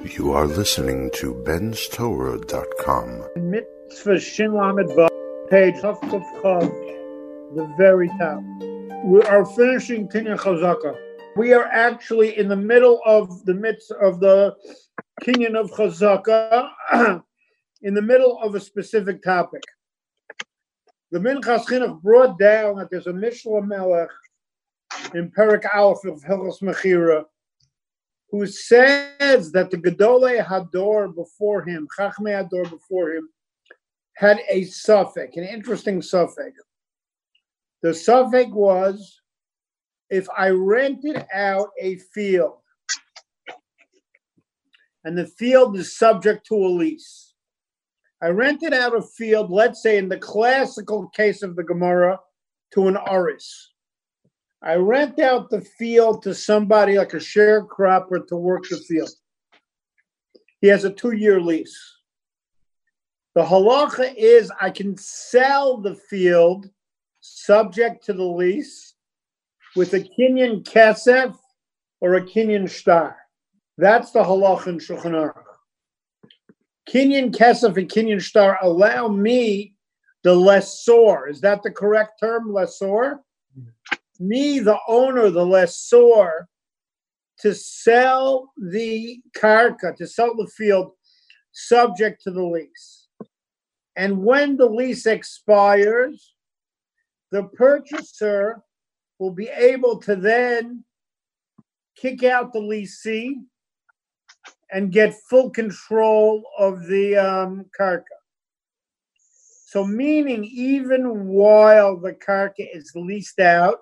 You are listening to benstorah.com. Mitzvah Shin Lamed Vav, page Chaf Kuf Chav, the very top. We are finishing Kinyan Chazaka. We are actually in the middle of the midst of the Kinyan of Chazaka, in the middle of a specific topic. The Minchas Chinuch brought down that there's a Mishnah Melech in Perek Aleph of Hilchos Mechira, who says that the Gedolei Hador before him, Chachmei Hador before him, had a suffix, an interesting suffix. The suffix was, if I rented out a field, and the field is subject to a lease. I rented out a field, let's say in the classical case of the Gemara, to an Aris. I rent out the field to somebody like a sharecropper to work the field. He has a 2-year lease. The halacha is I can sell the field subject to the lease with a kinyan kesef or a kinyan shtar. That's the halacha in Shulchan Aruch. Kinyan kesef and kinyan shtar allow me, the lessor. Is that the correct term, lessor? Me, the owner, the lessor, to sell the karka, to sell the field subject to the lease. And when the lease expires, the purchaser will be able to then kick out the leasee and get full control of the karka. So meaning even while the karka is leased out,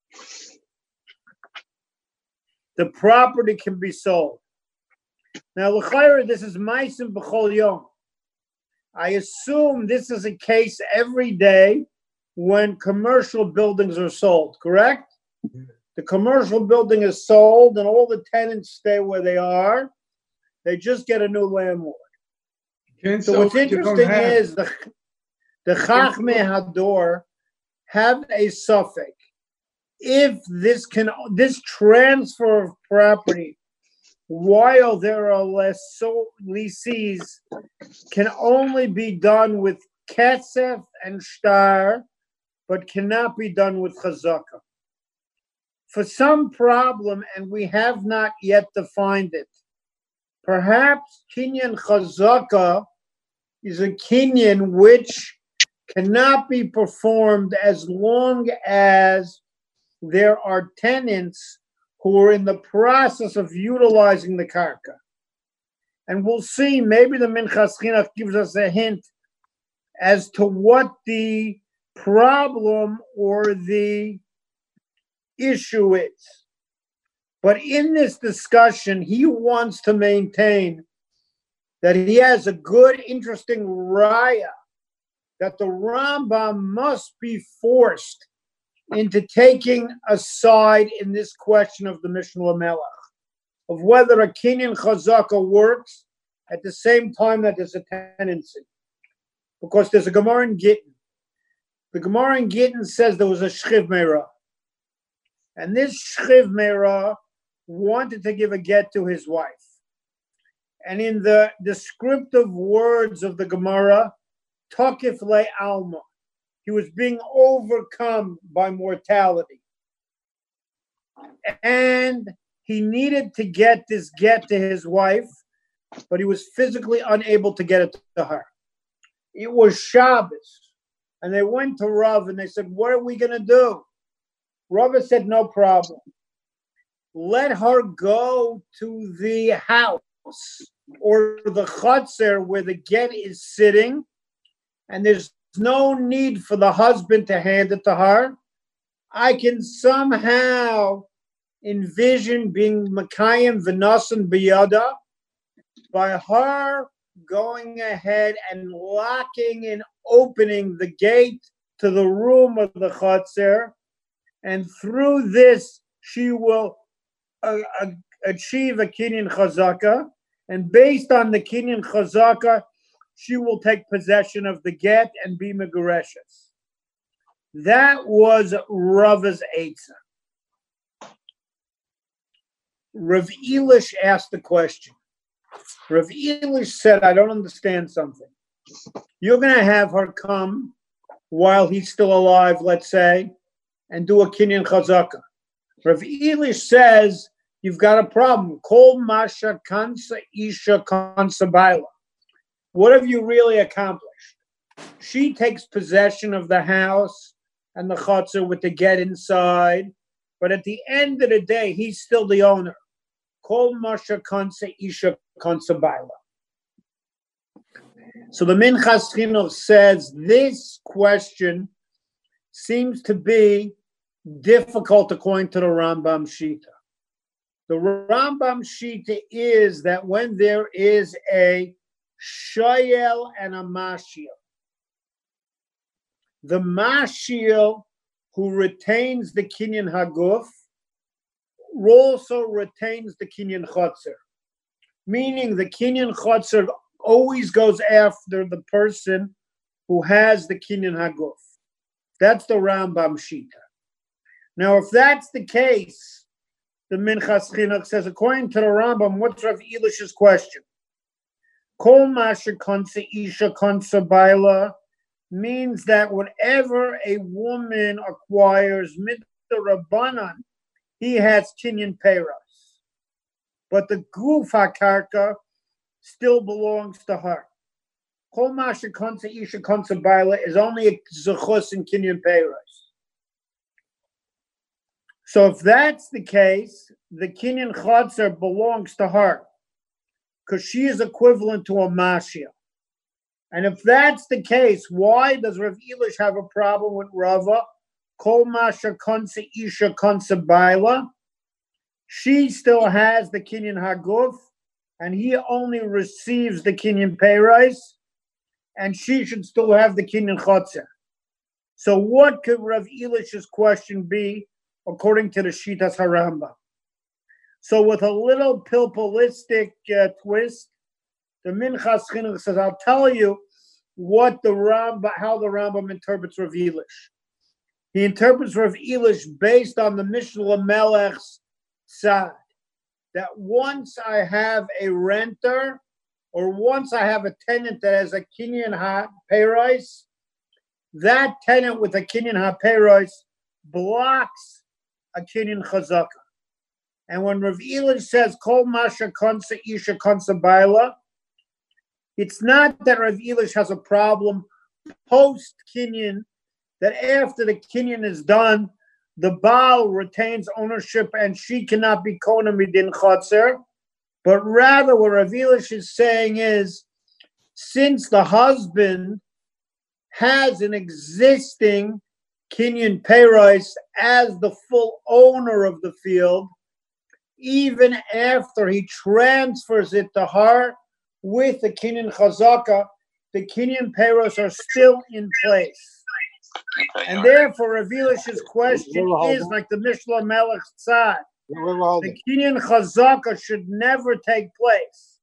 the property can be sold. Now, l'chayra, this is ma'asim b'chol yom. I assume this is a case every day when commercial buildings are sold, correct? Mm-hmm. The commercial building is sold and all the tenants stay where they are. They just get a new landlord. So what's interesting is the Chachmei Hador have a suffix. If this transfer of property while there are lessees can only be done with kesef and shtar, but cannot be done with chazaka. For some problem, and we have not yet defined it, perhaps kinyan chazaka is a kinyan which cannot be performed as long as there are tenants who are in the process of utilizing the karka. And we'll see, maybe the Minchas Chinuch gives us a hint as to what the problem or the issue is. But in this discussion, he wants to maintain that he has a good, interesting raya that the Rambam must be forced into taking a side in this question of the Mishnah Melech, of whether a kinyan chazaka works at the same time that there's a tenancy. Because there's a Gemara in Gittin. The Gemara in Gittin says there was a shchiv meirah. And this shchiv meirah wanted to give a get to his wife. And in the descriptive words of the Gemara, Tokif le alma, he was being overcome by mortality. And he needed to get this get to his wife, but he was physically unable to get it to her. It was Shabbos. And they went to Rav and they said, what are we going to do? Rav said, no problem. Let her go to the house or the chutzner where the get is sitting, and there's no need for the husband to hand it to her. I can somehow envision being Makayim V'nasan B'yada by her going ahead and locking and opening the gate to the room of the chutzner, and through this she will achieve a kinyan chazaka, and based on the kinyan chazaka, she will take possession of the get and be megureshes. That was Rava's Eitzah. Rav Elish asked the question, Rav Elish said, I don't understand something. You're going to have her come while he's still alive, let's say, and do a kinyan chazaka. Rav Elish says, you've got a problem. Kol masha kansa isha kansa baila. What have you really accomplished? She takes possession of the house and the chutzner with the get inside, but at the end of the day, he's still the owner. Kol masha kansa isha kansa baila. So the Minchas Chinuch says this question seems to be difficult according to the Rambam Shita. The Rambam Shita is that when there is a Shoyel and a Mashiel, the Mashiel who retains the Kinyan Haguf also retains the Kinyan Chotzer, meaning the Kinyan Chotzer always goes after the person who has the Kinyan Haguf. That's the Rambam Shita. Now, if that's the case, the Minchas Chinuch says, according to the Rambam, what's Rav Elish's question? Kol masha konsa isha konsa baila means that whenever a woman acquires midrabanan, he has kinyan peiros, but the guf hakarka still belongs to her. Kol masha konsa isha konsa baila is only a zechus in kinyan peiros. So if that's the case, the kinyan chotzer belongs to her because she is equivalent to a mashia. And if that's the case, why does Rav Elish have a problem with Rava? Kol masha konsa isha konsa baila. She still has the kinyan haguf, and he only receives the kinyan peiros, and she should still have the kinyan chotzer. So what could Rav Elish's question be according to the Shitas HaRambam? So with a little pilpulistic twist, the Minchas Chinuch says, I'll tell you what how the Rambam interprets Rav Elish. He interprets Rav Elish based on the Mishnah Lamelech's side, that once I have a renter, or once I have a tenant that has a kinyan ha-peiros, that tenant with a kinyan ha-peiros blocks a kinyan chazaka. And when Rav Elish says kol masha konsa isha konsa baila, it's not that Rav Elish has a problem post kinyan, that after the kinyan is done, the Baal retains ownership and she cannot be kona midin chotzer, but rather what Rav Elish is saying is, since the husband has an existing kinyan peiros as the full owner of the field, even after he transfers it to her with the kinyan chazaka, the kinyan peiros are still in place. And therefore, Rav Elish's question is like the Mishnah Melech's tzad. The kinyan chazaka should never take place.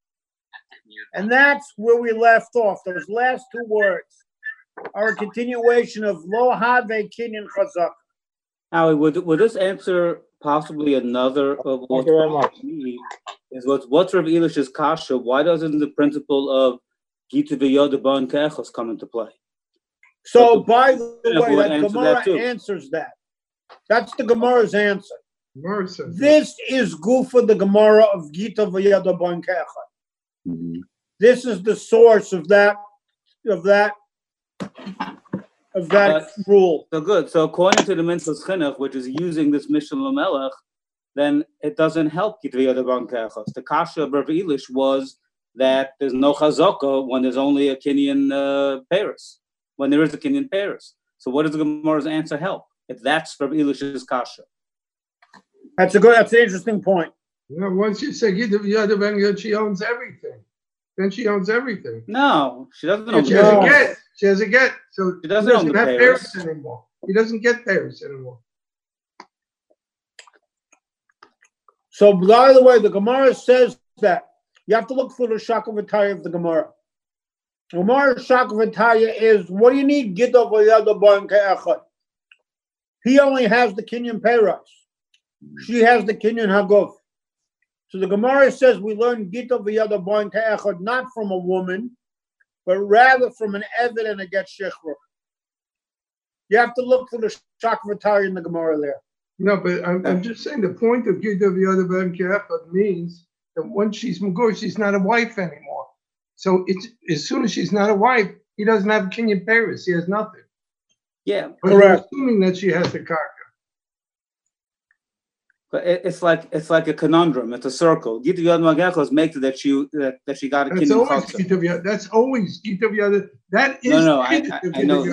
And that's where we left off. Those last two words are a continuation of lo have kinyan chazaka. Howie, would this answer possibly another of what's Rav Elish's kasha? Why doesn't the principle of Gita v'yoda ban ke'echos come into play? So, by the way, that Gemara answers that. That's the Gemara's answer. This is Gufa, the Gemara of Gita v'yoda ban ke'echos. This is the source of that rule. So good. So according to the Minchas Chinuch, which is using this Mishnah Lamelech, then it doesn't help Gita v'yoda ban ke'echos. The kasha of Rav Elish was that there's no chazaka when there's only a kinyan peiros. When there is a kinyan peiros. So what does the Gemara's answer help? If that's Rav Elish's kasha. That's an interesting point. You know, once you say Gita v'yoda ban ke'echos, she owns everything. Then she owns everything. No, she doesn't own She has a get. She has a get. So she doesn't have peiros anymore. He doesn't get peiros anymore. So, by the way, the Gemara says that you have to look for the Shakavataya of the Gemara. Gemara Shakavataya is, what do you need? Gita v'yoda ban ke'echad. He only has the kinyan peiros. She has the kinyan haguf. So the Gemara says we learn Gita v'yada boin te'echad not from a woman, but rather from an Eved and a get shechur. You have to look for the Shakvatari in the Gemara there. No, but I'm just saying the point of Gita v'yada boin te'echad means that once she's Mugur, she's not a wife anymore. So it's as soon as she's not a wife, he doesn't have Kinyan Paris. He has nothing. Yeah, but correct. Assuming that she has the karka. But it's like a conundrum. It's a circle. Gita v'yada magechos makes it that she got a Kinyan chotzer. That's always Gita v'yada. That is no. I know.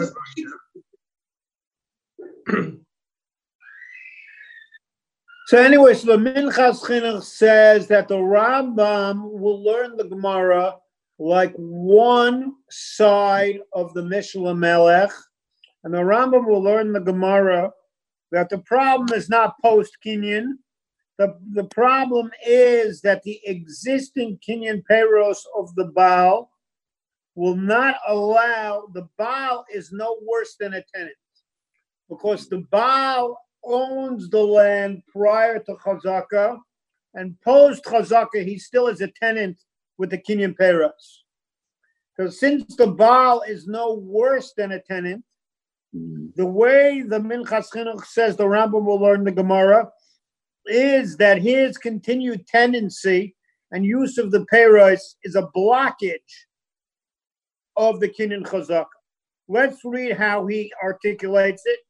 So anyway, so the Minchas Chinuch says that the Rambam will learn the Gemara like one side of the Mishnah Melech, and the Rambam will learn the Gemara that the problem is not post-Kinyan. The problem is that the existing Kinyan Peros of the Baal will not allow, the Baal is no worse than a tenant, because the Baal owns the land prior to Chazaka, and post Chazaka he still is a tenant with the Kinyan Peros. So since the Baal is no worse than a tenant, the way the Minchas Chinuch says the Rambam will learn the Gemara is that his continued tendency and use of the Peros is a blockage of the Kinyan Chazaka. Let's read how he articulates it.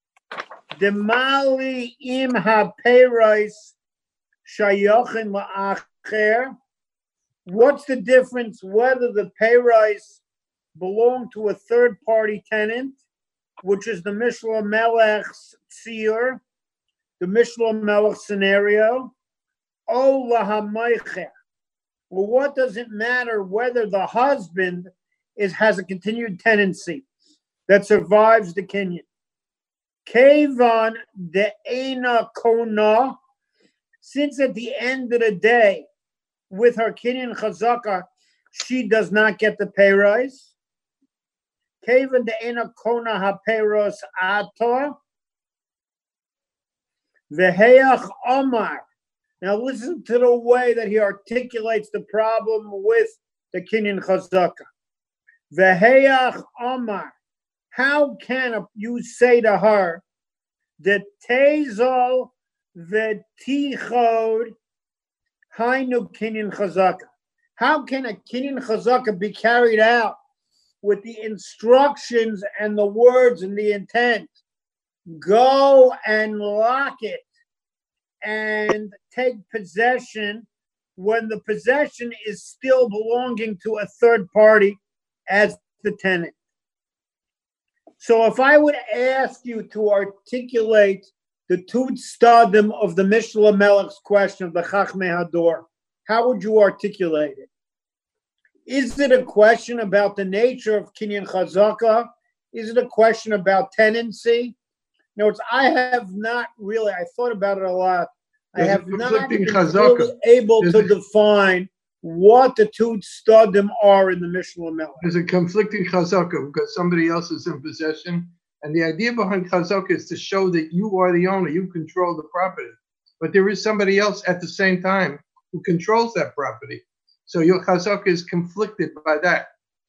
Demali im ha-Peros shayochin la'acher. What's the difference whether the Peros belong to a third-party tenant, which is the Mishnah Melech's tzir, the Mishnah Melech scenario, o lahamaycher? Well, what does it matter whether the husband has a continued tenancy that survives the Kinyan? Kevan de'ena kona, since at the end of the day, with her Kinyan Chazaka, she does not get the Peros. Kevan de'ena kona ha-Peros ator. V'heach omar. Now listen to the way that he articulates the problem with the Kinyan Chazaka. V'heach omar. How can you say to her that Tezol v'tichod hainu Kinyan Chazaka? How can a Kinyan Chazaka be carried out with the instructions and the words and the intent? Go and lock it and take possession when the possession is still belonging to a third party as the tenant. So if I would ask you to articulate the Tut Stadim of the Mishnah Melech's question of the Chachmei Hador, how would you articulate it? Is it a question about the nature of Kinyan Chazaka? Is it a question about tenancy? No, I thought about it a lot. I have not been really able to define what the Tut Stadim are in the Mishnah Melech. There's a conflicting chazaka because somebody else is in possession, and the idea behind chazaka is to show that you are the owner, you control the property, but there is somebody else at the same time who controls that property. So your chazaka is conflicted by that.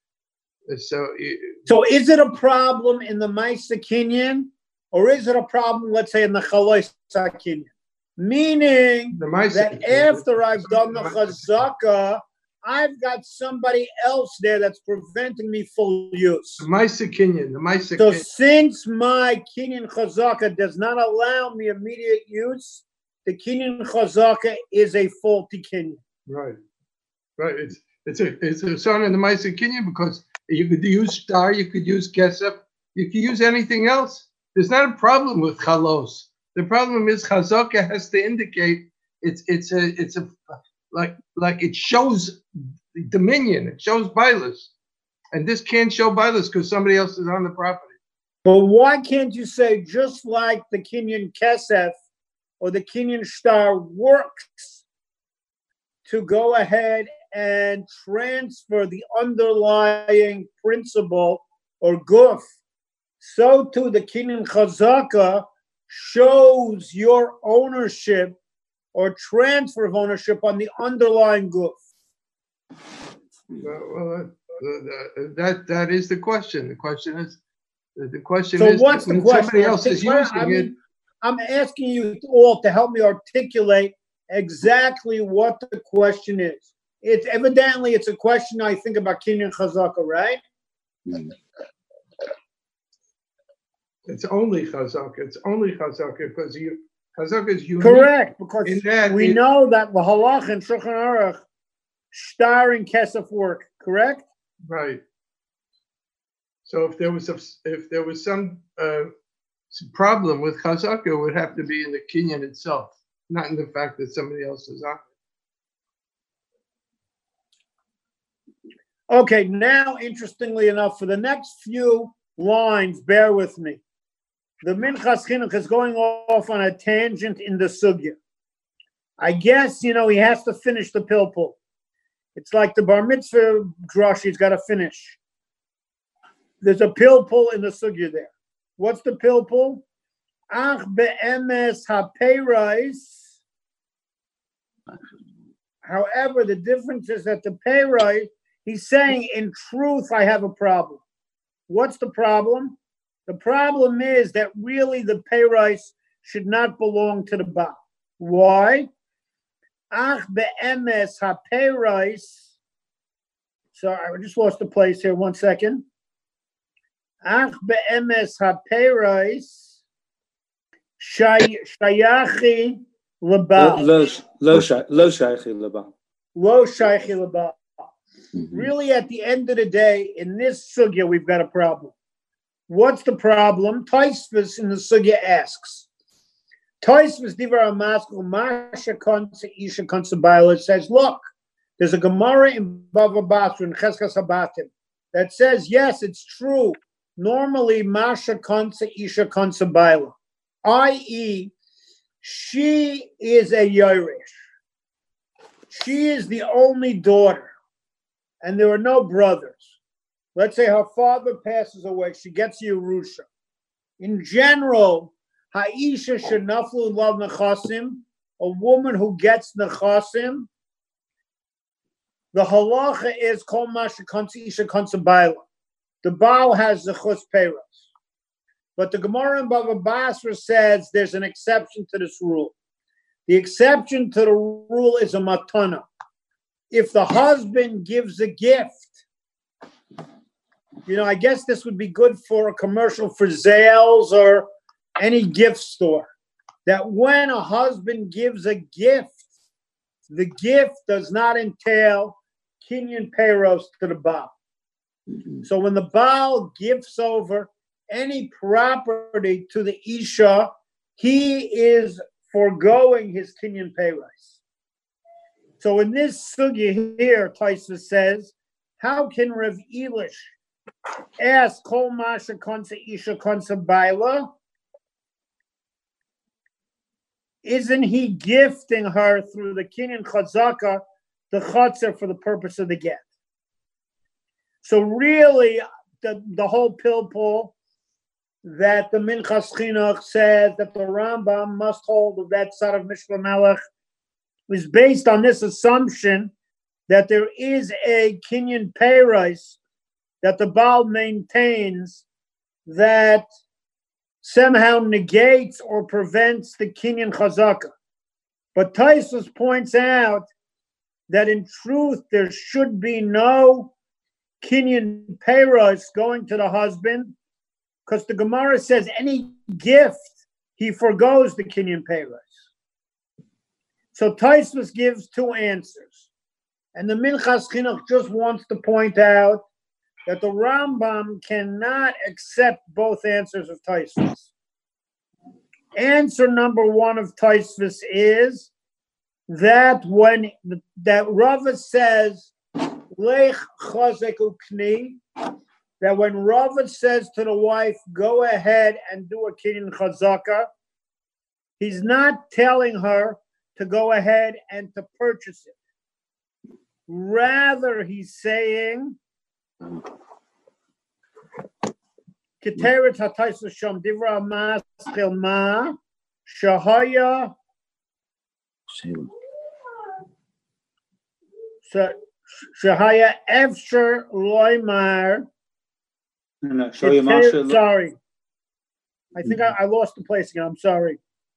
So is it a problem in the Ma'aseh Kinyan, or is it a problem, let's say, in the Chalais Kinyan? Meaning that after I've done the chazaka, I've got somebody else there that's preventing me full use. The Ma'aseh Kinyan. So since my Kinyan chazaka does not allow me immediate use, the Kinyan chazaka is a faulty Kinyan. Right. It's a son of the Ma'aseh Kinyan because you could use star, you could use kesef, you could use anything else. There's not a problem with chalos. The problem is chazaka has to indicate it's like it shows dominion, it shows bailus, and this can't show bailus because somebody else is on the property. But why can't you say just like the Kinyan kesef or the Kinyan star works to go ahead and transfer the underlying principle or guf, so too the Kinyan chazaka shows your ownership or transfer of ownership on the underlying goof? That is the question. The question is So what's the when question? somebody else is using it. I'm asking you all to help me articulate exactly what the question is. It's evidently it's a question I think about Kinyan Chazaka, right? It's only Chazaka. It's only Chazaka because Chazaka is unique. Correct, because we know that the halach and Shulchan Aruch star and kesef work. Correct. Right. So if there was some problem with Chazaka, it would have to be in the Kinyan itself, not in the fact that somebody else is on it. Okay, now interestingly enough, for the next few lines, bear with me. The Minchas Chinuch is going off on a tangent in the sugya. I guess, he has to finish the pilpul. It's like the bar mitzvah drush, he's got to finish. There's a pilpul in the sugya there. What's the pilpul? Ach be'emes ha'peirais. However, the difference is that the peirais, he's saying, in truth, I have a problem. What's the problem? The problem is that really the peirais should not belong to the Baal. Why? Ach be'emes ha'peirais. Sorry, I just lost the place here. 1 second. Ach be'emes ha'peirais shayachi l'Baal. Lo shayachi l'Baal. Lo shayachi l'Baal. Really, at the end of the day, in this sugya, we've got a problem. What's the problem? Tosfos in the sugya asks. Tosfos divar amaskul masha konsa isha konsa baila says, look, there's a Gemara in Bava Basra in Cheskas Habatim that says, yes, it's true. Normally, masha konsa isha konsa baila, i.e., she is a Yerush. She is the only daughter. And there are no brothers. Let's say her father passes away, she gets Yerusha. In general, Ha'isha shenaflu lav nechasim, a woman who gets nechasim, the halacha is kol masha kansi isha kansa baila. The Baal has the chus peiros. But the Gemara in Bava Basra says there's an exception to this rule. The exception to the rule is a matana. If the husband gives a gift, I guess this would be good for a commercial for Zales or any gift store, that when a husband gives a gift, the gift does not entail Kinyan Peiros to the Baal. So when the Baal gives over any property to the Isha, he is foregoing his Kinyan Peiros. So in this sugya here, Tosfos says, how can Rav Elish ask Kol Masha Konsa Isha Konsa Baila? Isn't he gifting her through the Kinyan Chazaka, the Chatzar, for the purpose of the get? So really, the whole pilpul that the Minchas Chinuch says that the Rambam must hold of that side of Mishnah Melech is based on this assumption that there is a Kinyan Peiros that the Baal maintains that somehow negates or prevents the Kinyan Chazaka. But Tosfos points out that in truth there should be no Kinyan Peiros going to the husband, because the Gemara says any gift he forgoes the Kinyan Peiros. So Tosfos gives two answers. And the Minchas Chinuch just wants to point out that the Rambam cannot accept both answers of Tosfos. Answer number one of Tosfos is that when that Rava says, Lech chazek ukni, that when Rava says to the wife, go ahead and do a Kinyan Chazaka, he's not telling her to go ahead and to purchase it. Rather, he's saying, Keteret HaTosfos Shom Divra Maschil Ma Shahaya So Shahaya Efsher Loimar. No, show you Masha. Sorry. I think I lost the place again. I'm sorry.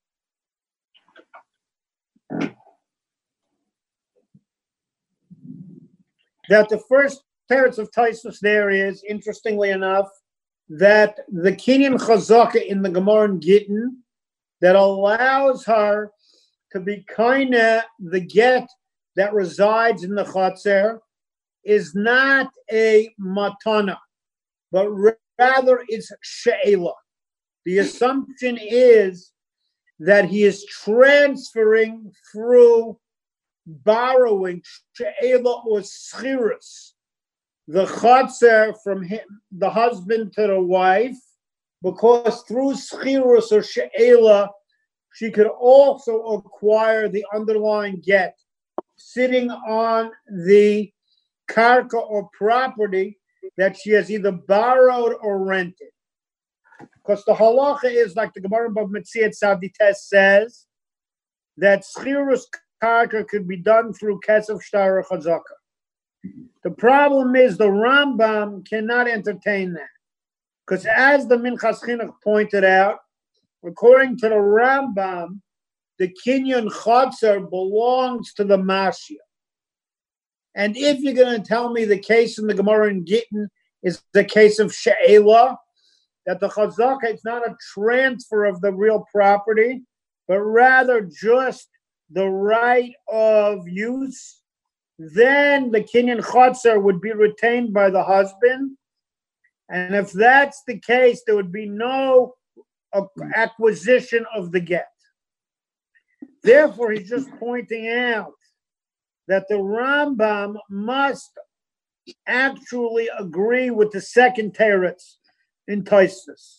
That the first teretz of Taisus there is, interestingly enough, that the Kinyan Chazaka in the Gemara in Gittin that allows her to be kinda the get that resides in the Chatzer is not a matana, but rather it's she'ela. The assumption is that he is transferring through borrowing she'ela or schirus, the Chatzer from him, the husband to the wife, because through schirus or she'ela, she could also acquire the underlying get, sitting on the karka or property that she has either borrowed or rented. Because the halacha is, like the Gemara of Metziat Savdites says, that schirus karka could be done through kesef shtar or chazaka. The problem is the Rambam cannot entertain that. Because as the Minchas Chinuch pointed out, according to the Rambam, the Kinyan Chatzer belongs to the Mashia. And if you're going to tell me the case in the Gemara in Gittin is the case of She'ela, that the Chazaka, it's not a transfer of the real property, but rather just the right of use, then the Kinyan Chatzer would be retained by the husband. And if that's the case, there would be no acquisition of the get. Therefore, he's just pointing out that the Rambam must actually agree with the second teretz in Taisus.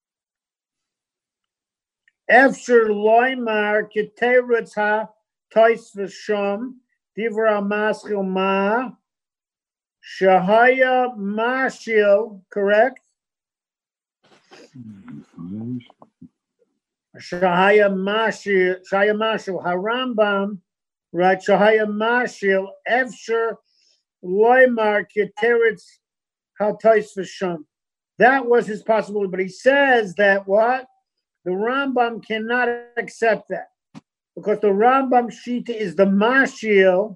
Efsher loymar keteretz ha Taisus sham divra maschil ma shahaya mashil, correct? Shahaya mashil harambam, right? Shahaya mashil efsher loymar keteretz ha Taisus sham. That was his possibility, but he says that what? The Rambam cannot accept that because the Rambam Shita is the Mashil,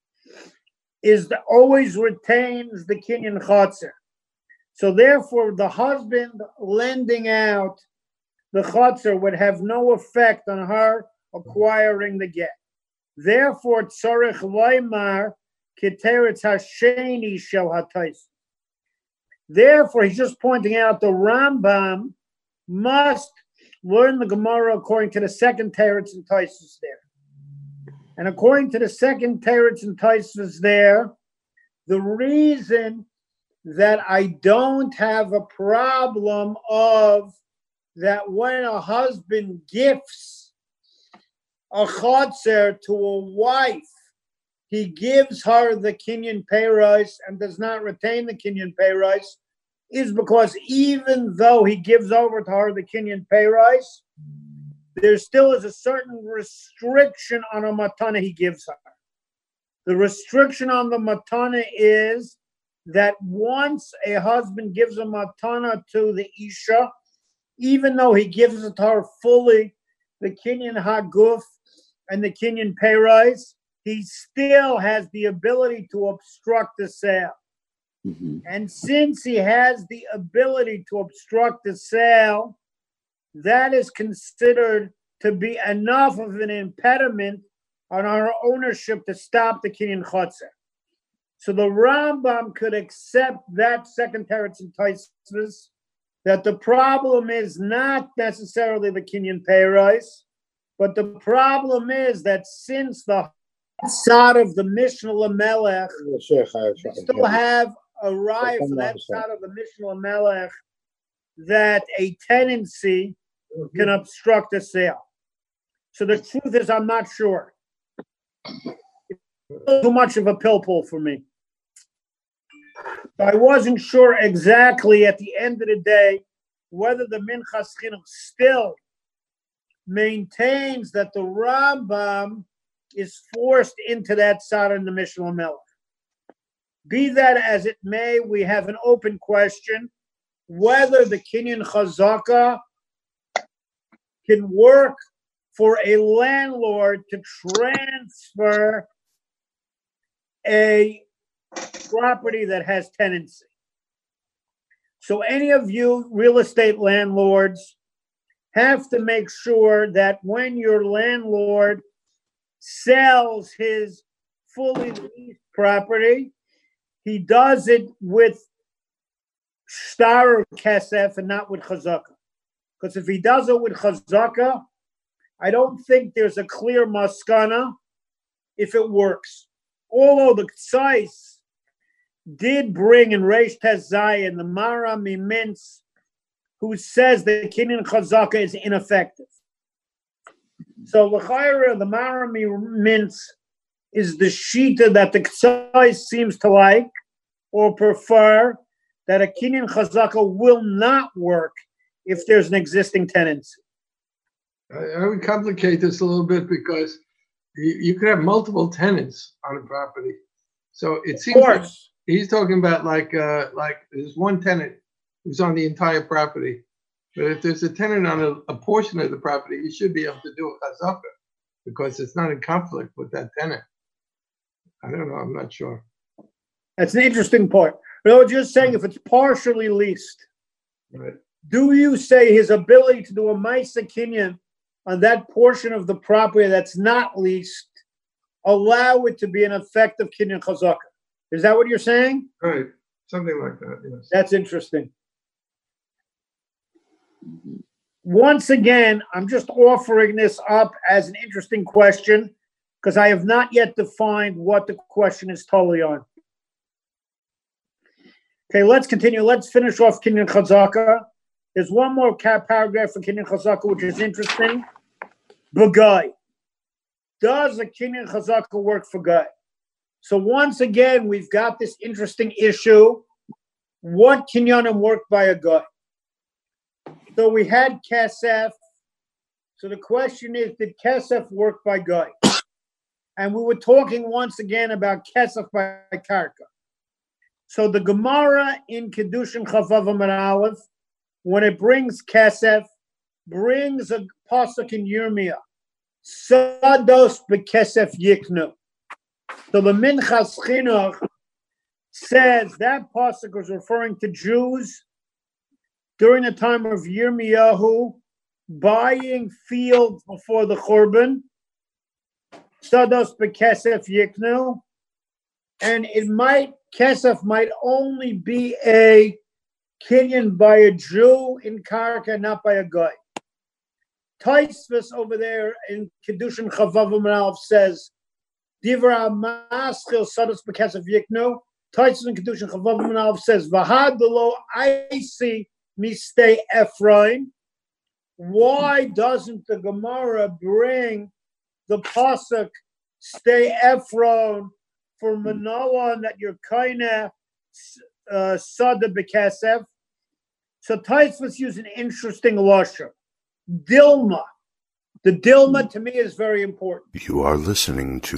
always retains the Kinyan Chatzer. So therefore, the husband lending out the Chatzer would have no effect on her acquiring the get. Therefore, Tzorech Loymar Keteretz Hasheni Shel HaTais. Therefore, he's just pointing out the Rambam must learn the Gemara according to the second teretz and Taisus there. And according to the second teretz and Taisus there, the reason that I don't have a problem of that when a husband gifts a chotzer to a wife, he gives her the Kinyan Peiros and does not retain the Kinyan Peiros, is because even though he gives over to her the Kinyan Peiros, there still is a certain restriction on a matana he gives her. The restriction on the matana is that once a husband gives a matana to the Isha, even though he gives it to her fully, the Kinyan Haguf and the Kinyan Peiros, he still has the ability to obstruct the sale. Mm-hmm. And since he has the ability to obstruct the sale, that is considered to be enough of an impediment on our ownership to stop the Kinyan Chotzer. So the Rambam could accept that second teretz in Taisus, that the problem is not necessarily the Kinyan Peiros, but the problem is that since the side of the Mishnah Lamelech, we still have arrived for that side of the Mishnah Lamelech that a tenancy can obstruct a sale. So the truth is, I'm not sure. It's too much of a pill pull for me. So I wasn't sure exactly at the end of the day whether the Minchas Chinuch still maintains that the Rambam is forced into that tzara in the Mishnah Melech. Be that as it may, we have an open question whether the Kinyan Chazaka can work for a landlord to transfer a property that has tenancy. So any of you real estate landlords have to make sure that when your landlord sells his fully leased property, he does it with shtar or kesef and not with chazaka. Because if he does it with chazaka, I don't think there's a clear maskana if it works. Although the Tzais did bring in Reish Tes Zayin the Mara Mimintz, who says that Kinyan Chazaka is ineffective. So l'chayra, the Mara Mimintz is the shita that the Tzais seems to like or prefer, that a Kinyan Chazaka will not work if there's an existing tenancy. I would complicate this a little bit because you could have multiple tenants on a property. So it seems like he's talking about like there's one tenant who's on the entire property. But if there's a tenant on a portion of the property, you should be able to do a chazaka because it's not in conflict with that tenant. I don't know. I'm not sure. That's an interesting point. No, just saying if it's partially leased, right. Do you say his ability to do a Maisa Kinyan on that portion of the property that's not leased, allow it to be an effective Kinyan Chazaka? Is that what you're saying? Right. Something like that, yes. That's interesting. Once again, I'm just offering this up as an interesting question because I have not yet defined what the question is totally on. Okay, let's continue. Let's finish off Kinyan Chazaka. There's one more paragraph for Kinyan Chazaka, which is interesting. B'gai. Does a Kinyan Chazaka work for Gai? So once again, we've got this interesting issue. What Kinyanim work by a Gai? So we had Kesef. So the question is, did Kesef work by Gai? And we were talking once again about Kesef by Karka. So the Gemara in Kedushin Chavav Amar Aleph, when it brings Kesef, brings a pasuk in Yirmiyah, Sados bekesef yiknu. So the Minchas Chinuch says that pasuk was referring to Jews during the time of Yirmiyahu buying fields before the Churban, Sados bekesef yiknu, and Kesef might only be a Kinyan by a Jew in Karka, not by a Guy. Taisvis over there in Kedushin Chavav Amar Aleph says, Divra Maschil Sados Bekesef Yiknu. Taisvis in Kedushin Chavav Amar Aleph says, Vahadalo Aisi Mistei Ephraim. Why doesn't the Gemara bring the pasuk Stay Ephraim for Manoah that you're kinda Sada Bekesef? So Taisvis use an interesting lashon. Dilma. The Dilma to me is very important. You are listening to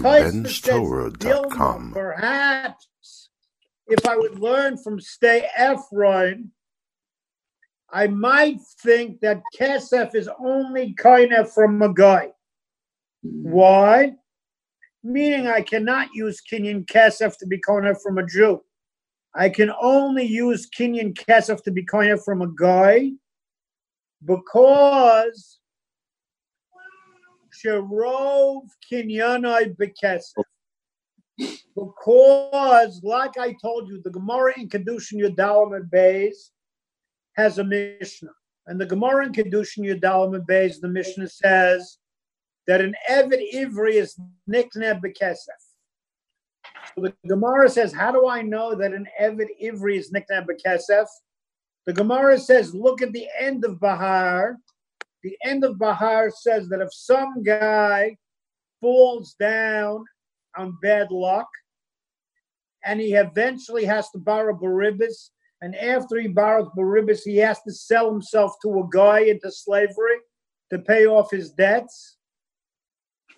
Dilma, benstorah.com. perhaps if I would learn from Stay Ephraim, I might think that Kesef is only kinda from a guy. Why? Meaning I cannot use Kinyan Kesef to be kinda from a Jew. I can only use Kinyan Kesef to be kinda from a guy because Sherov Kinyanai Bekesef. Because, like I told you, the Gemara in Kedushin Yudalim and Beis has a Mishnah. And the Gemara in Kedushin Yudalim and Beis, the Mishnah says that an Eved Ivri is Nikneh Bekesef. So the Gemara says, how do I know that an Eved Ivri is Nikneh Bekesef? The Gemara says, look at the end of Bahar. The end of Bahar says that if some guy falls down on bad luck and he eventually has to borrow Barabbas, and after he borrows Barabbas, he has to sell himself to a guy into slavery to pay off his debts,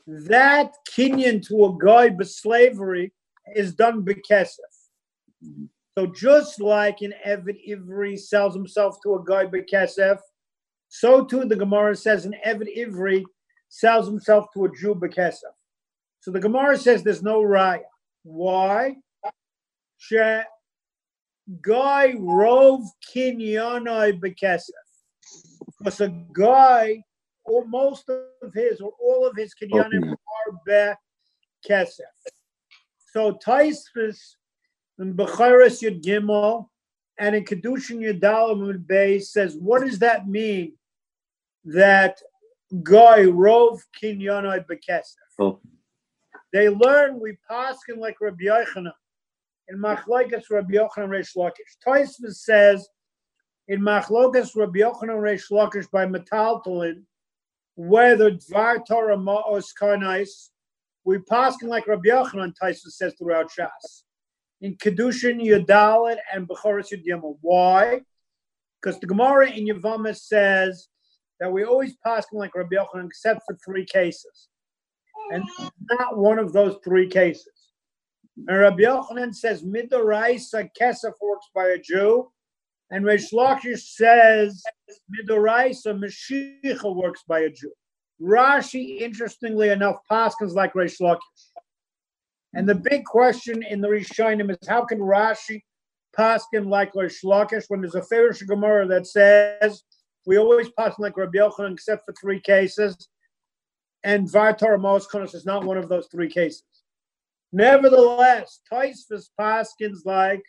that kinyan to a guy slavery is done b'kesef. So just like an Eved Ivri sells himself to a guy b'kesef, so too the Gemara says an Eved Ivri sells himself to a Jew b'kesef. So the Gemara says there's no raya. Why? She guy rov kinyanai b'kesef. Because a guy, or most of his, or all of his kinyanim are b'kesef. So Taisvis in Becharis Yud Gimel and in Kedushin Yud Dalet Beis says, what does that mean? That guy rov kinyanai b'kesef. Oh. They learn we paskin like Rabbi Yochanan in Machlokas Rabbi Yochanan Reish Lakish. Taisvis says in Machlokas Rabbi Yochanan Reish Lakish by Metaltalin, whether Dvar Torah Ma'os Karnais, we paskin like Rabbi Yochanan. Taisvis says throughout Shas in Kedushin Yudalit and Bechoros Yud Gimel. Why? Because the Gemara in Yevamah says that we always paskin like Rabbi Yochanan except for 3 cases. And not one of those 3 cases. And Rabbi Yochanan says Midoraisa Kesef works by a Jew, and Reish Lakish says Midoraisa Mashiach works by a Jew. Rashi, interestingly enough, paskins like Reish Lakish. And the big question in the Rishonim is how can Rashi paskin like Reish Lakish when there's a Farish Gemara that says we always paskin like Rabbi Yochanan except for 3 cases. And Dvar Torah Ma'os Karnais is not one of those 3 cases. Nevertheless, Taisvis paskins like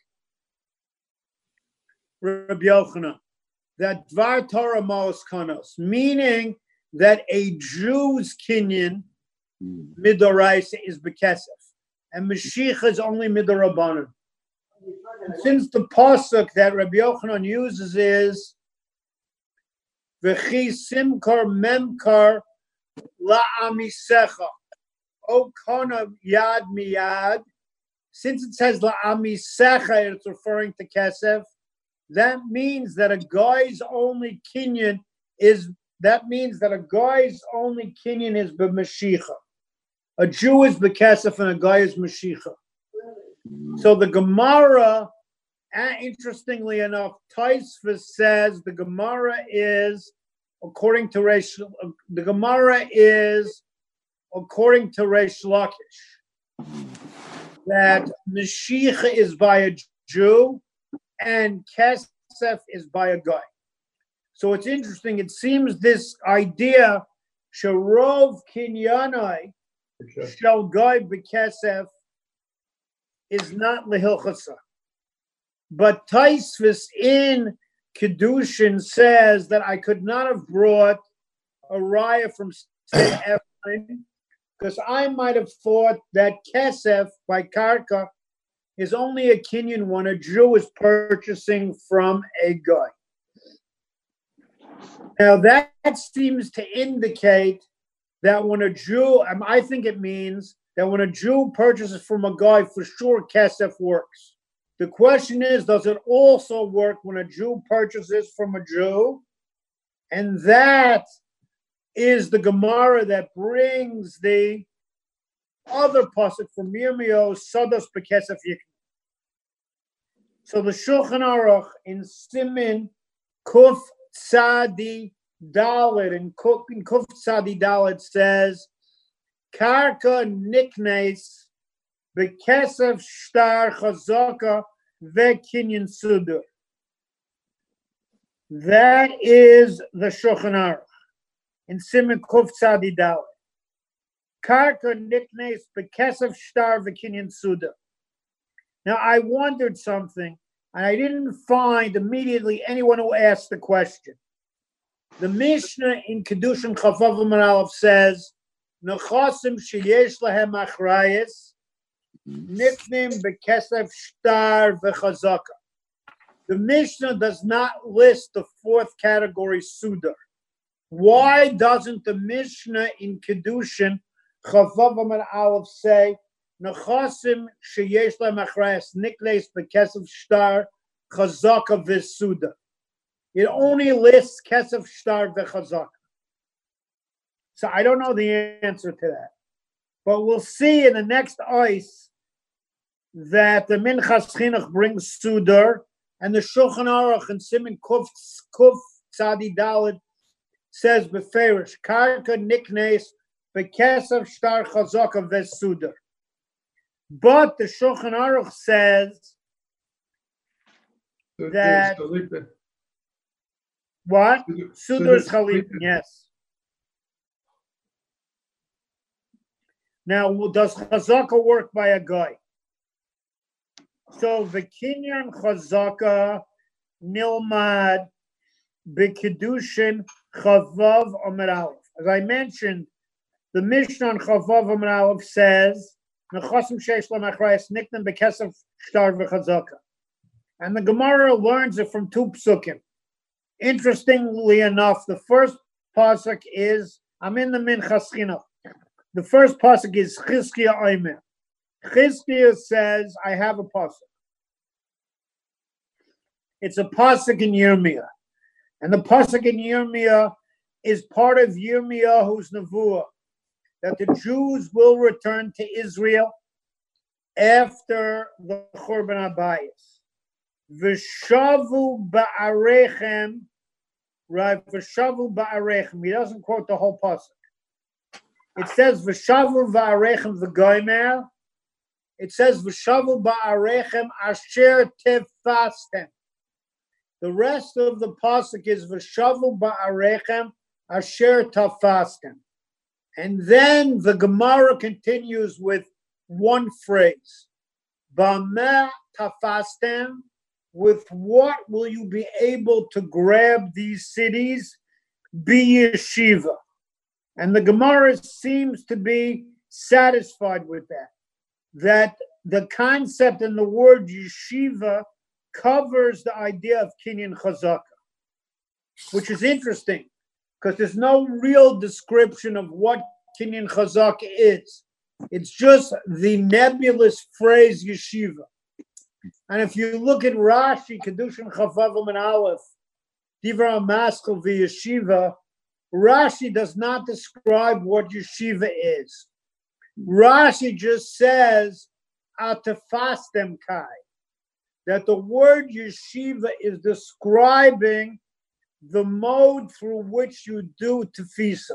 Rabbi Yochanan that Dvar Torah Ma'os Karnais, meaning that a Jew's kinyan midoraisa is b'kesef, and Mashiach is only midorabanan. Since the pasuk that Rabbi Yochanan uses is v'chi simkar memkar la'amisecha, o kana yad miyad. Since it says la'amisecha, it's referring to kesef. That means that a guy's only kinyan is. That means that a guy's only kinyan is b'mashicha. A Jew is b'kesef and a guy is mashicha. So the Gemara, interestingly enough, Taisvis says the Gemara is. According to Reish Lakish, that Mashiach is by a Jew and Kesef is by a guy. So it's interesting. It seems this idea, Sharov Kinyanai, Shal Guy B'Kesef, is not Lehilchasa. But Taisvis in Kedushin says that I could not have brought a raya from say Ephraim because I might have thought that Kesef by Karka is only a kinyan when a Jew is purchasing from a guy. Now that seems to indicate that when a Jew, I think it means that when a Jew purchases from a guy, for sure Kesef works. The question is, does it also work when a Jew purchases from a Jew? And that is the Gemara that brings the other pasuk from Yirmiyahu, Sadas B'Kesef Yikna. So the Shulchan Aruch in Simin Kuf Tzadi Dalet and Kuf Tzadi Dalet says, Karka Niknes B'Kesef Shtar Chazaka Ve'Kinyan Sudur. That is the Shulchan Aruch in Siman Kuf Tzadi Dalet. Karka Niknes B'Kesef Shtar Ve'Kinyan Sudur. Now I wondered something, and I didn't find immediately anyone who asked the question. The Mishnah in Kedushin Chavav Amar Aleph says, Nechasim sheyesh lahem achrayis niknim b'kesef shtar v'chazaka. The Mishnah does not list the 4th category sudar. Why doesn't the Mishnah in Kedushin Chavav Amar Aleph say Nechasim sheyesh lahem achrayis niknes b'kesef shtar chazaka v'sudar? It only lists kesef shtar v'chazaka. So I don't know the answer to that. But we'll see in the next ice that the Minchas Chinuch brings Sudar, and the Shulchan Aruch and Siman Kuf Tzadi Dalet says beferish karka niknes bekesav shtar chazaka vesudar. But the Shulchan Aruch says that what? Sudar's Chalipin, yes. Now, does chazaka work by a guy? So the Kinyan chazaka nilmad b'kedushin chavav amar aleph. As I mentioned, the Mishnah on chavav amar aleph says nechasim sheish lamachrayas niknem b'kesef shtar v'chazaka, and the Gemara learns it from two psukim. Interestingly enough, the first pasuk is I'm in the Minchas Chinuch. The first pasuk is Chizkiah Omer. Chizkiah says, I have a pasuk. It's a pasuk in Yirmiyah. And the pasuk in Yirmiyah is part of Yirmiyahu's nevuah, that the Jews will return to Israel after the Churban Abayis. V'shavu ba'arechem, right? V'shavu ba'arechem. He doesn't quote the whole pasuk. It says v'shavu ba'arechem v'goymer. It says v'shavu ba'arechem asher tefastem. The rest of the pasuk is v'shavu ba'arechem asher tefastem. And then the Gemara continues with one phrase. Ba'meh tafastem. With what will you be able to grab these cities? Be yeshiva. And the Gemara seems to be satisfied with that the concept in the word yeshiva covers the idea of kinyan chazaka, which is interesting because there's no real description of what kinyan chazaka is. It's just the nebulous phrase yeshiva. And if you look at Rashi, Kedushin Chavav and Aleph, Divra Maskal v'Yeshiva, Rashi does not describe what yeshiva is. Rashi just says, Atafastem Kai, that the word yeshiva is describing the mode through which you do tefisa.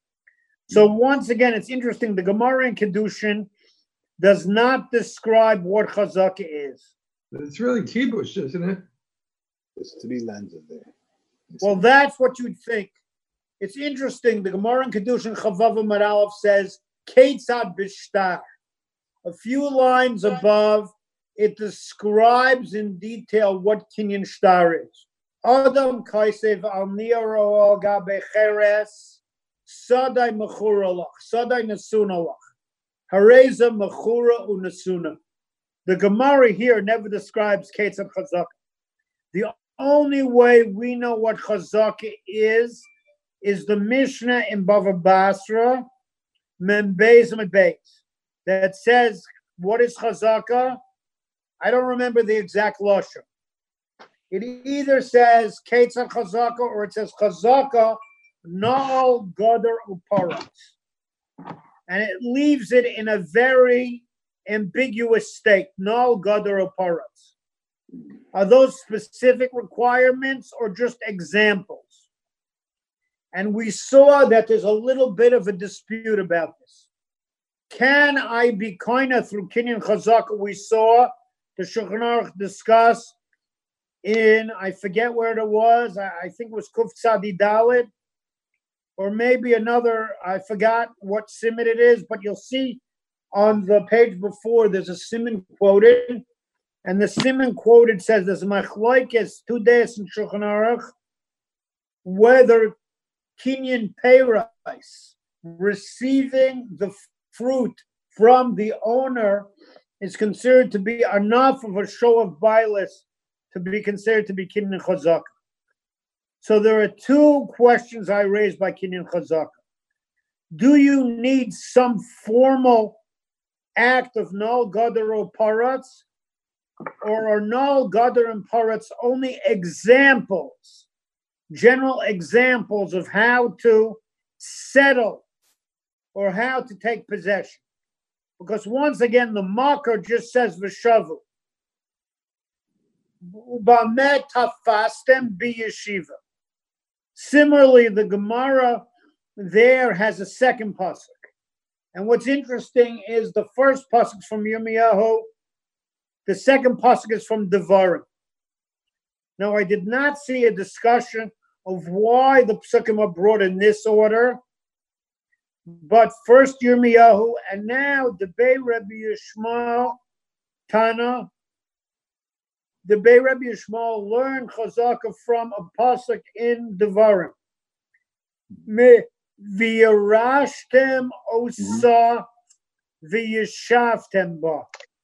So once again, it's interesting, the Gemara in Kedushin does not describe what chazaka is. But it's really kibush, isn't it? There's three lines in there. Well, that's what you'd think. It's interesting. The Gemara in Kedushin Chavav Amar Aleph says, Keitzad b'shtar. A few lines above, it describes in detail what kinyan shtar is. Adam kaisev al niro al gabe cheres, sadai mechura lach, sadai nesuna lach. Hareza mechura unasuna. The Gemara here never describes Keitzad Chazaka. The only way we know what Chazaka is the Mishnah in Bava Basra, Mem Beis Amid Beis, that says, what is Chazaka? I don't remember the exact lashon. It either says Keitzad Chazaka or it says Chazaka Na'al Gadar Uparat. And it leaves it in a very ambiguous state. Na'al Gadar Uparat. Are those specific requirements or just examples? And we saw that there's a little bit of a dispute about this. Can I be koina through kinyan chazaka? We saw the Shulchan Aruch discuss in, I forget where it was, I think it was Kuf Tzadi Dalet, or maybe another, I forgot what siman it is, but you'll see on the page before there's a siman quoted, and the siman quoted says there's a machlokes 2 days in Shulchan Aruch whether kinyan peiros, receiving the fruit from the owner, is considered to be enough of a show of bilis to be considered to be kinyan chazaka. So there are two questions I raised by kinyan chazaka. Do you need some formal act of null gadar or parats, or are null gadar and parats only examples, general examples of how to settle or how to take possession? because once again, the marker just says V'shavu. Ubamet tafastem biyeshiva. Similarly, the Gemara there has a second pasuk. And what's interesting is the first pasuk is from Yirmiyahu, the second pasuk is from Devarim. Now, I did not see a discussion of why the psukim are brought in this order, but first Yirmiyahu, and now the Debei Rabbi Yishmael Tana. The Debei Rabbi Yishmael learned Chazaka from a pasuk in Devarim. Me v'yarashtem osa v'yashavtem ba.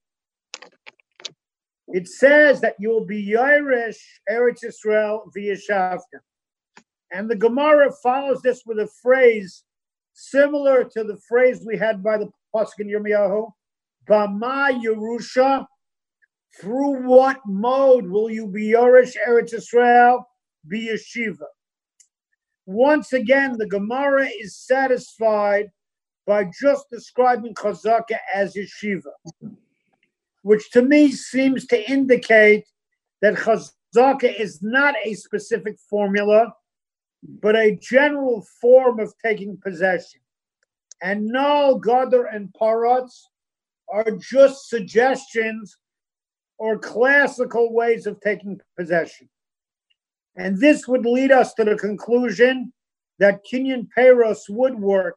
It says that you will be Yairish Eretz Yisrael v'yashavtem. And the Gemara follows this with a phrase similar to the phrase we had by the pasuk in Yirmiyahu, Bama Yerusha. Through what mode will you be Yorish Eretz Yisrael, be Yeshiva? Once again, the Gemara is satisfied by just describing Chazaka as Yeshiva, which to me seems to indicate that Chazaka is not a specific formula, but a general form of taking possession. And Nal, Gadar, and Paratz are just suggestions or classical ways of taking possession. And this would lead us to the conclusion that Kinyan Peros would work,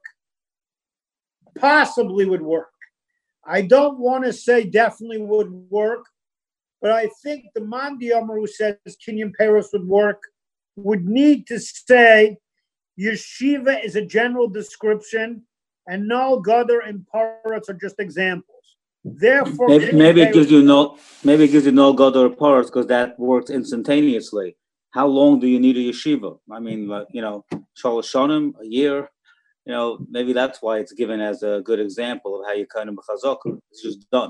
possibly would work. I don't want to say definitely would work, but I think the Mandi Amar who says Kinyan Peros would work would need to say Yeshiva is a general description and Nal, Gadar, and Paratz are just examples. Therefore, maybe it gives you no Gadar Paratz because that works instantaneously. How long do you need a yeshiva? I mean, Shalosh Shonim, a year. Maybe that's why it's given as a good example of how you kind of b'chazaka. It's just done.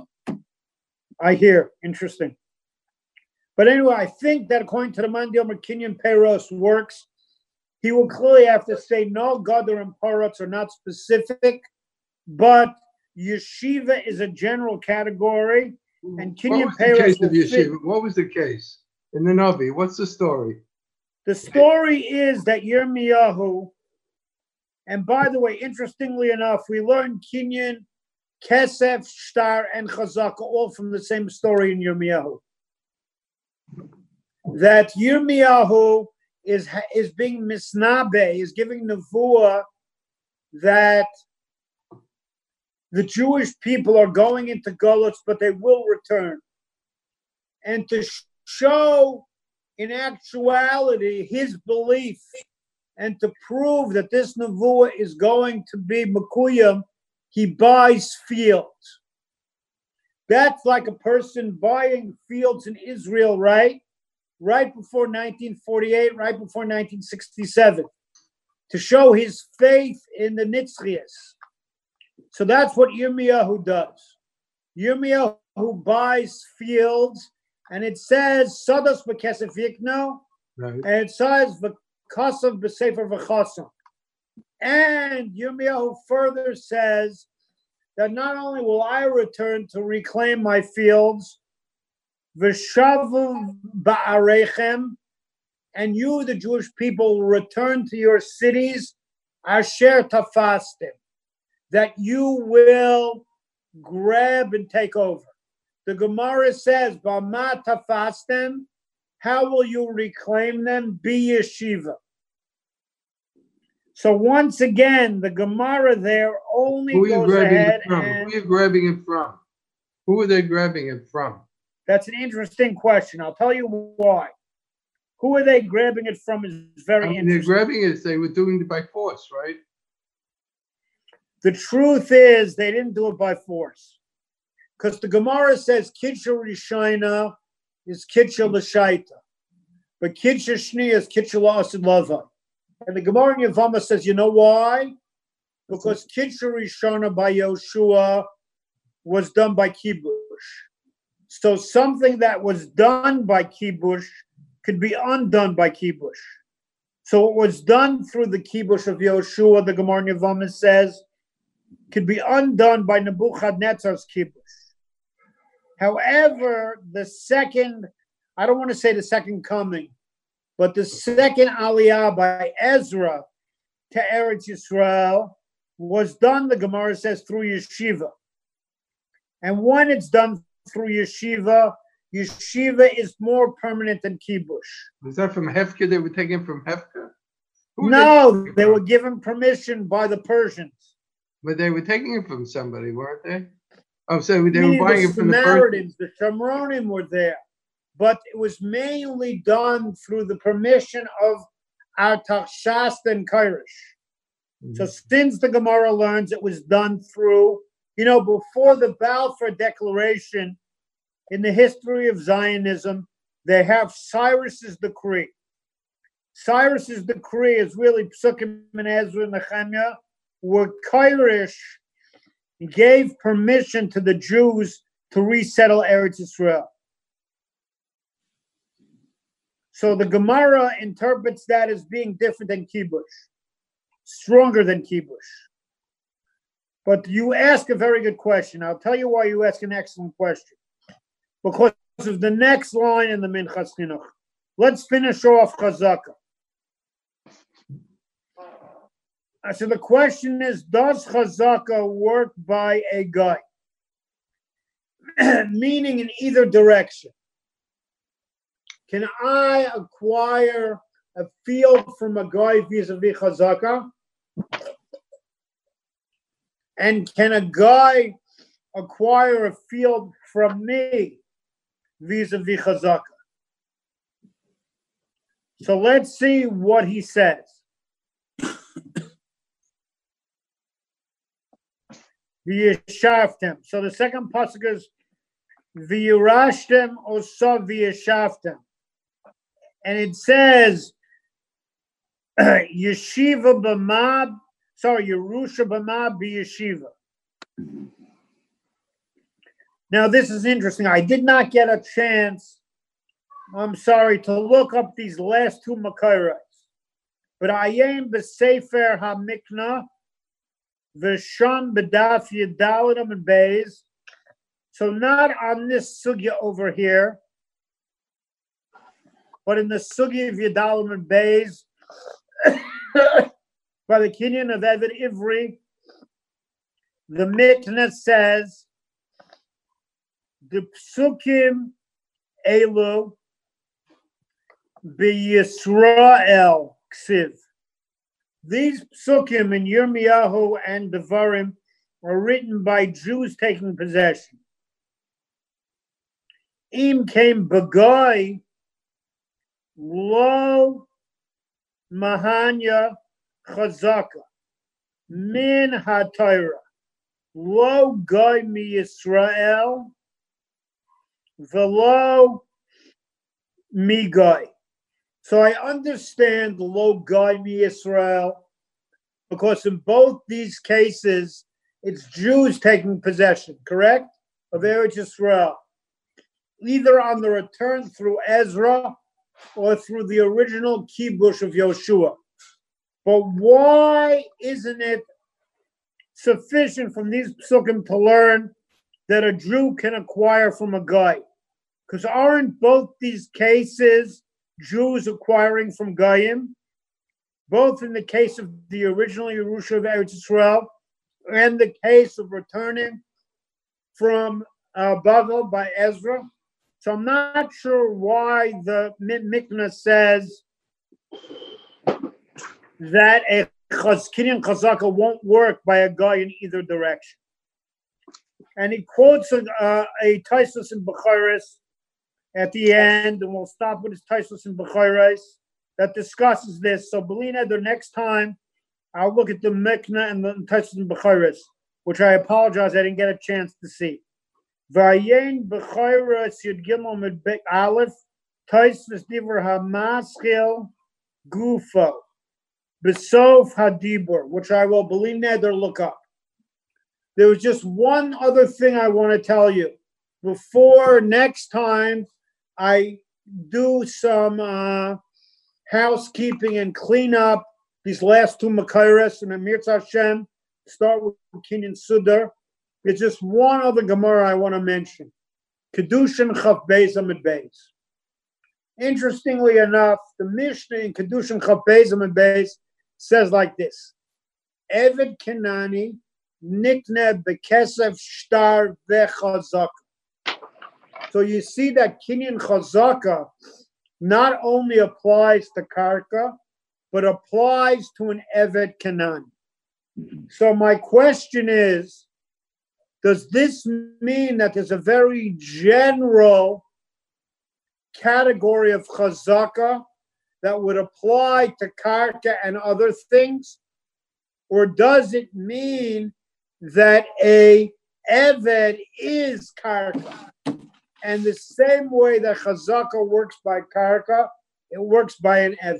I hear. Interesting. But anyway, I think that according to the Mandi Omer, Kinyan Peros works. He will clearly have to say no, Gadar and Paratz are not specific, but Yeshiva is a general category, and Kinyan Peros will fit. What was the case in the Navi? What's the story? The story is that Yirmiyahu, and by the way, interestingly enough, we learned Kinyan, Kesef, Shtar, and Chazaka all from the same story in Yirmiyahu. That Yirmiyahu is being misnabe, is giving nevuah that the Jewish people are going into Golutz, but they will return. And to show in actuality his belief and to prove that this nevuah is going to be Mekuyim, he buys fields. That's like a person buying fields in Israel, right? Right before 1948, right before 1967, to show his faith in the Nitzchias. So that's what Yirmiyahu does. Yirmiyahu buys fields, and it says, Sadas b'kesef yikno, and it says, v'kasav b'sefer v'chasam. And Yirmiyahu further says that not only will I return to reclaim my fields, v'shavu ba'arechem, and you, the Jewish people, will return to your cities, asher tafastim, that you will grab and take over. The Gemara says, Bama tafastim, how will you reclaim them? Be yeshiva. So once again, the Gemara there only goes ahead and... Who are you grabbing it from? Who are they grabbing it from? That's an interesting question. I'll tell you why. Who are they grabbing it from is very interesting. They're grabbing it, they were doing it by force, right? The truth is they didn't do it by force. Because the Gemara says Kidsha Rishina is Kidsha L'Shaita. But Kidsha Shni is Kidsha L'Asid Lava. And the Gemara in Yavama says, you know why? Because Kidsha Rishona by Yoshua was done by Kibush. So something that was done by Kibush could be undone by Kibush. So it was done through the Kibush of Yoshua, the Gemara in Yavama says, could be undone by Nebuchadnezzar's kibush. However, the second, I don't want to say the second coming, but the second aliyah by Ezra to Eretz Yisrael was done, the Gemara says, through yeshiva. And when it's done through yeshiva, yeshiva is more permanent than kibush. Was that from Hefka? They were taken from Hefka? No, they were given permission by the Persians. But they were taking it from somebody, weren't they? Oh, so they were buying it from the Persians. The Shomronim were there. But it was mainly done through the permission of Artaxerxes and Kairosh. So since the Gemara learns it was done through, before the Balfour Declaration, in the history of Zionism, they have Cyrus's decree. Cyrus's decree is really Psukim and Ezra and Nehemiah, where Kairosh gave permission to the Jews to resettle Eretz Yisrael. So the Gemara interprets that as being different than kibush, stronger than kibush. But you ask a very good question. I'll tell you why you ask an excellent question. Because of the next line in the Minchas Chinuch. Let's finish off Chazaka. So the question is, does Chazaka work by a guy? Meaning in either direction. Can I acquire a field from a guy vis-a-vis Chazaka? And can a guy acquire a field from me vis-a-vis Chazaka? So let's see what he says. V'yeshavtem. So the second pasuk is V'yirashtem osa v'yeshavtem. And it says Yeshiva b'mab, Yerusha b'mab b'yeshiva. Now this is interesting. I did not get a chance, to look up these last two Makairos. But Ayem b'sefer ha-mikna v'sham b'daf yedaladim and beis. So not on this sugya over here, but in the sugya of Yedalim and Beis, by the Kinyan of Eved Ivri, the Mikna says, the psukim elu b'Yisrael ksiv. These psukim in Yirmiyahu and Devarim are written by Jews taking possession. Im came Bagai Lo Mahanya Chazaka Min HaTorah Lo Gai Mi Yisrael Velo Mi Gai. So I understand Lo Gai Mi Yisrael because in both these cases it's Jews taking possession, correct? Of Eretz Yisrael, either on the return through Ezra or through the original kibush of Yoshua. But why isn't it sufficient from these psukim to learn that a Jew can acquire from a guy? Because aren't both these cases Jews acquiring from Goyim? Both in the case of the original Yerusha of Eretz Yisrael and the case of returning from Bavel by Ezra. So I'm not sure why the Mikna says that a Kinyan Chazaka won't work by a guy in either direction. And he quotes a Taisus in Bechoros at the end, and we'll stop with his Taisus in Bechoros that discusses this. So Belina, the next time I'll look at the Mikna and the Taisus in Bechoros, which I apologize I didn't get a chance to see. Vayen Bechoros Yud Gimel Mid Beit Aleph Taisus Diver HaMaschil Gufo Besof Hadibur, which I will believe neither look up. There was just one other thing I want to tell you before next time I do some housekeeping and clean up these last two Makairos and Amir Hashem. start with Kinyan Sudar. There's just one other Gemara I want to mention. Kedushin Chaf Beis Amid Beis. Interestingly enough, the Mishnah in Kedushin Chaf Beis Amid Beis says like this: Eved Kenani nikne bekesef shtar vechazaka. So you see that Kinyan Chazaka not only applies to Karka, but applies to an Eved Kenani. So my question is, does this mean that there's a very general category of Chazaka that would apply to Karka and other things? Or does it mean that a Eved is Karka? And the same way that Chazaka works by Karka, it works by an Eved.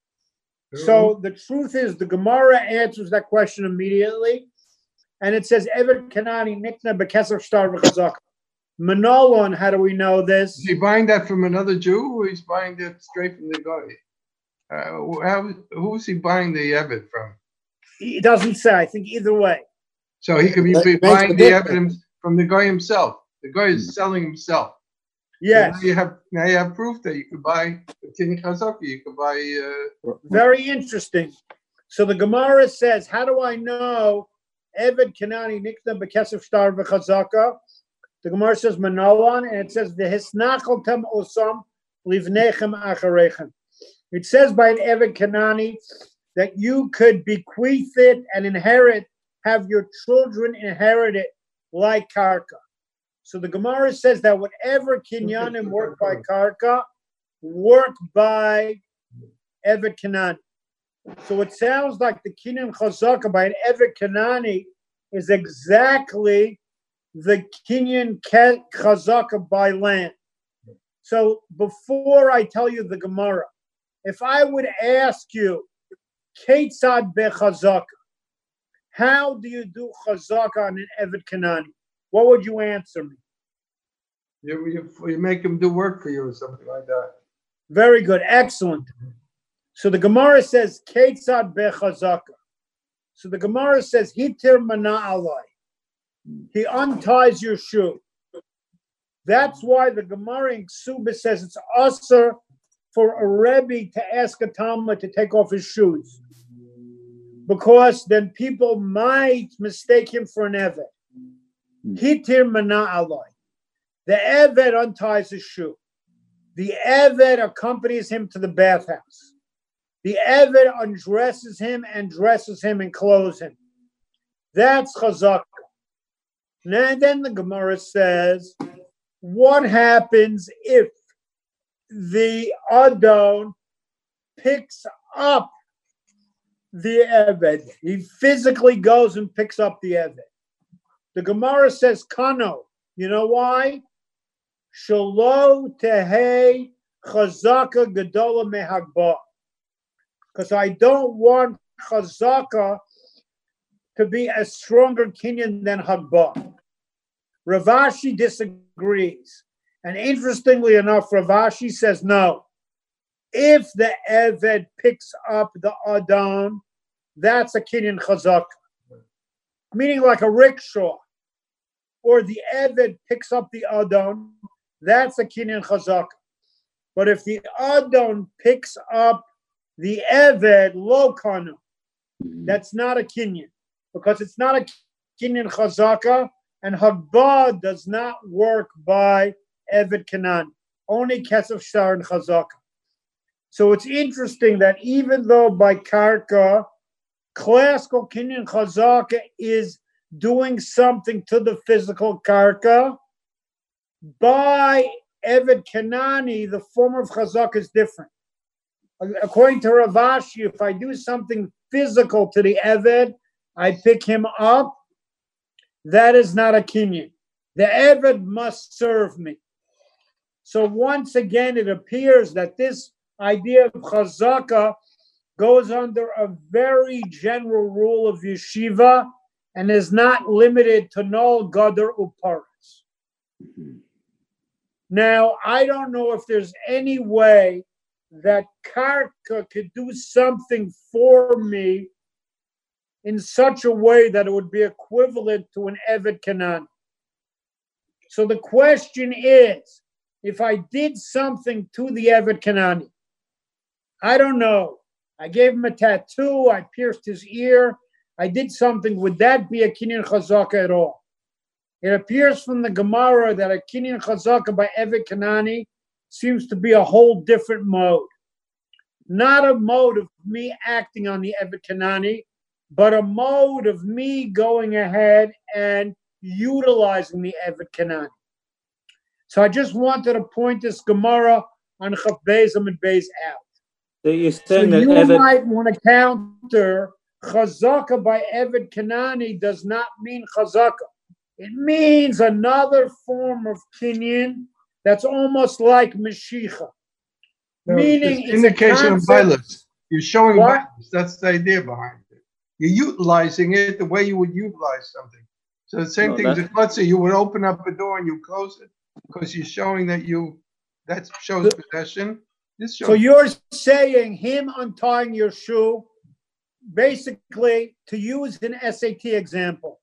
So the truth is, the Gemara answers that question immediately. And it says, Eved Kanani Nikna Bekesef Shtar V'Chazaka. Manolon, how do we know this? Is he buying that from another Jew, or he's buying that straight from the guy? Who's he buying the Eved from? He doesn't say. I think either way. So he could be buying the Eved from the guy himself. The guy is selling himself. Yes. So now you have proof that you could buy Kinyan Chazaka. You could buy. Very interesting. So the Gemara says, how do I know Eved Kanani Nikna Bekesef Shtar V'Chazaka? The Gemara says Manolan, and it says V'Hisnachaltem Osam Livnechem Acharechem. It says by an Eved Kanani that you could bequeath it and inherit, have your children inherit it like Karka. So the Gemara says that whatever Kinyanim work by Karka, work by Eved Kanani. So it sounds like the Kinyan Chazaka by an Eved Kanani is exactly the Kinyan Chazaka by land. So before I tell you the Gemara, if I would ask you, Ketzad Bechazaka, how do you do Chazaka on an Eved Kanani? What would you answer me? You make him do work for you or something like that. Very good. Excellent. So the Gemara says, Ketzad Bechazaka. So the Gemara says, Hitir Mana Alai. He unties your shoe. That's why the Gemara in Ksuba says it's usher for a Rebbe to ask a Talmud to take off his shoes, because then people might mistake him for an Eved. Hitir Mana Alai. The Eved unties his shoe. The Eved accompanies him to the bathhouse. The Eved undresses him and dresses him and clothes him. That's Chazaka. And then the Gemara says, what happens if the Adon picks up the Eved? He physically goes and picks up the Eved. The Gemara says, Kano. You know why? Shalo tehei chazaka gedola mehagba. Because I don't want chazaka to be a stronger kinyan than hagba. Rav Ashi disagrees. And interestingly enough, Rav Ashi says no. If the Eved picks up the Adon, that's a kinyan chazaka. Meaning like a rickshaw. Or the Eved picks up the Adon, that's a kinyan chazaka. But if the Adon picks up the Eved lo kanu, that's not a kinyan, because it's not a kinyan chazaka, and Hagba does not work by Eved Kanani, only Kesef Shtar and Chazaka. So it's interesting that even though by Karka, classical kinyan chazaka is doing something to the physical Karka, by Eved Kanani, the form of chazaka is different. According to Rav Ashi, if I do something physical to the Eved, I pick him up, that is not a kinyan. The Eved must serve me. So once again, it appears that this idea of chazaka goes under a very general rule of yeshiva and is not limited to Nol, Gadar, Uparis. Now, I don't know if there's any way that Karka could do something for me in such a way that it would be equivalent to an Eved Kanani. So the question is, if I did something to the Eved Kanani, I don't know, I gave him a tattoo, I pierced his ear, I did something, would that be a Kinyan Chazaka at all? It appears from the Gemara that a Kinyan Chazaka by Eved Kanani seems to be a whole different mode. Not a mode of me acting on the Eved Kanani, but a mode of me going ahead and utilizing the Eved Kanani. So I just wanted to point this Gemara on Chaf Beis Amud Beis out. So you're saying So that you might want to counter Chazaka by Eved Kanani does not mean Chazaka. It means another form of Kinyan that's almost like Meshicha. No, Meaning it's indication of violence. You're showing What? violence. That's the idea behind it. You're utilizing it the way you would utilize something. So the same No, thing as that's- if, let's say, you would open up a door and you close it because you're showing that that shows possession. This shows. So you're saying him untying your shoe, basically, to use an SAT example,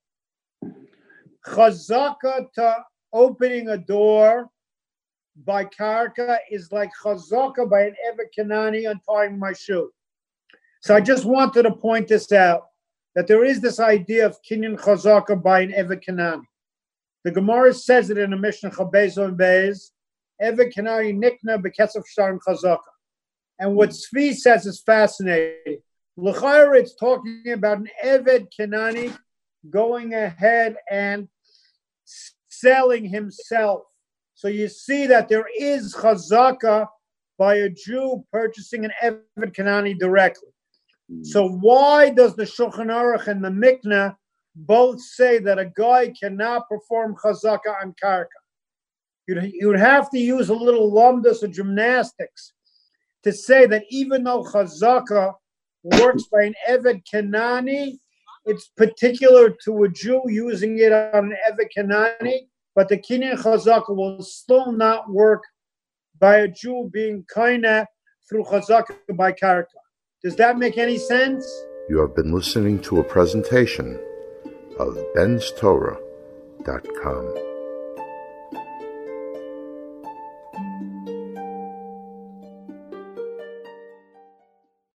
Chazaka to opening a door by karka is like Chazaka by an Eved Kanani untying my shoe. So I just wanted to point this out, that there is this idea of Kinyan Chazaka by an Eved Kanani. The Gemara says it in a Mishnah Chaf Beis Amud Beis, Eved Kanani nikna b'kesef shtarim Chazaka. And what Tzvi says is fascinating. L'chayr, it's talking about an Eved Kanani going ahead and selling himself. So you see that there is Chazaka by a Jew purchasing an Eved Kanani directly. So why does the Shulchan Aruch and the Miknah both say that a guy cannot perform Chazaka on karka? You'd have to use a little lumdus or gymnastics to say that even though Chazaka works by an Eved Kanani, it's particular to a Jew using it on an Eved Kanani, but the Kinyan Chazaka will still not work by a Jew being kaina through Chazaka by karka. Does that make any sense? You have been listening to a presentation of benstorah.com.